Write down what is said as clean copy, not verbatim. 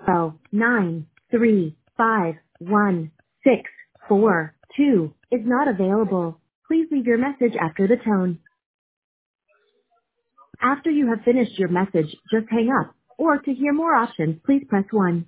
9351642 is not available. Please leave your message after the tone. After you have finished your message, just hang up. Or to hear more options, please press 1.